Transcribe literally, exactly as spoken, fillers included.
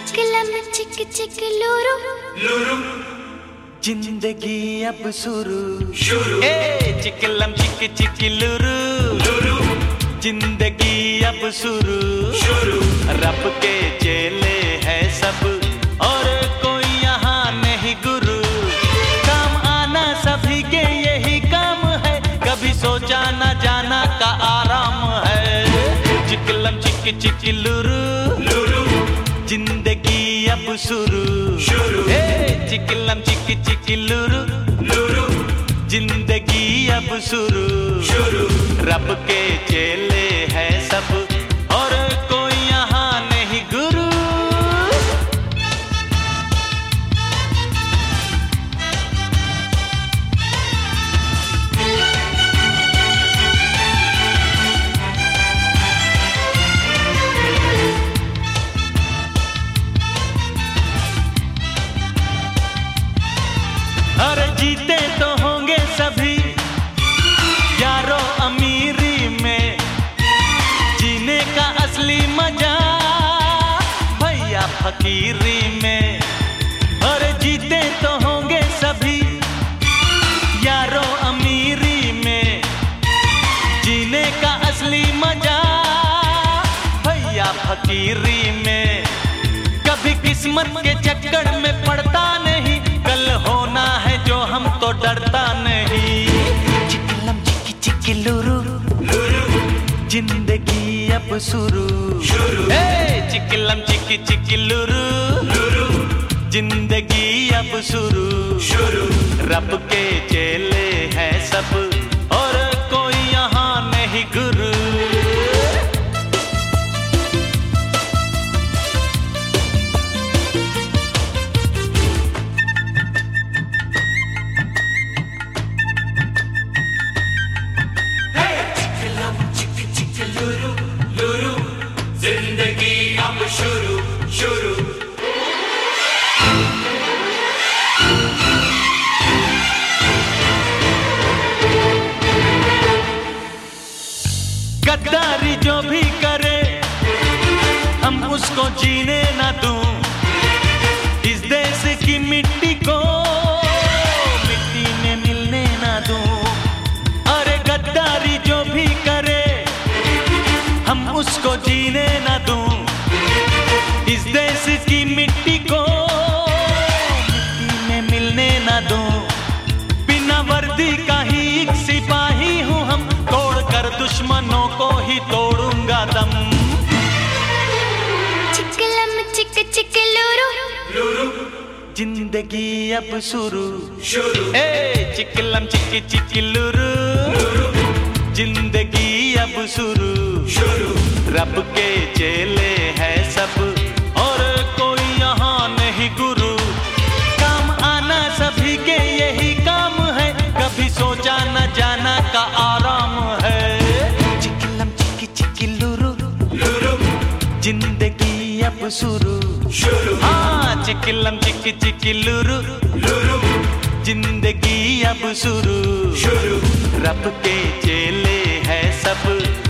चिकलम चिक चिक लुरु लुरु जिंदगी अब शुरू शुरू ए चिकलम चिक चिक लुरु लुरु जिंदगी अब शुरू शुरू रब के चेले हैं सब और कोई यहाँ नहीं गुरु। काम आना सभी के यही काम है, कभी सोचा न जाना का आराम है। चिकलम चिक चिक लुरु लुरु जिंदगी अब शुरू शुरू ए चिकलम चिक चिक लुरु लुरु जिंदगी अब शुरू शुरू रब के चेले हैं सब और कोई यहाँ नहीं गुरु। अरे जीते तो होंगे सभी यारो अमीरी में, जीने का असली मजा भैया फकीरी में। अरे जीते तो होंगे सभी यारो अमीरी में, जीने का असली मजा भैया फकीरी में। कभी किस्मत के चक्कर में पड़ता नहीं, कल होना है जो हम तो डरता नहीं। चिकलम चिक चिक लुरु लुरु जिंदगी अब शुरू शुरू ए चिकलम चिक चिक लुरु लुरु जिंदगी अब शुरू शुरू रब के चेले हैं सब और कोई यहाँ नहीं गुरु। लुरु लुरु जिंदगी अब शुरू शुरू गद्दारी जो भी करे हम उसको जीने ना दूं, इस देश की मिट्टी को मिट्टी में मिलने ना दूं। अरे गद्दारी जो भी करे हम उसको जीने ना दूं, इस देश की मिट्टी को मिट्टी में मिलने ना दूं। बिना वर्दी का ही एक सिपाही हूँ हम, तोड़कर दुश्मनों को ही तोड़ूंगा दम। चिकलम चिक चिक लुरु लुरु जिंदगी अब शुरू शुरू ए चिकलम चिक चिक लुरु लुरु जिंदगी अब शुरू शुरू रब के चेले हैं सब और कोई यहाँ नहीं गुरु। काम आना सभी के यही काम है, कभी सोचा न जाना का आराम है। चिकलम चिक चिक लुरु लुरु जिंदगी अब शुरू शुरू हाँ चिकलम चिक चिक लुरु लुरु जिंदगी अब शुरू शुरू रब के चेले हैं सब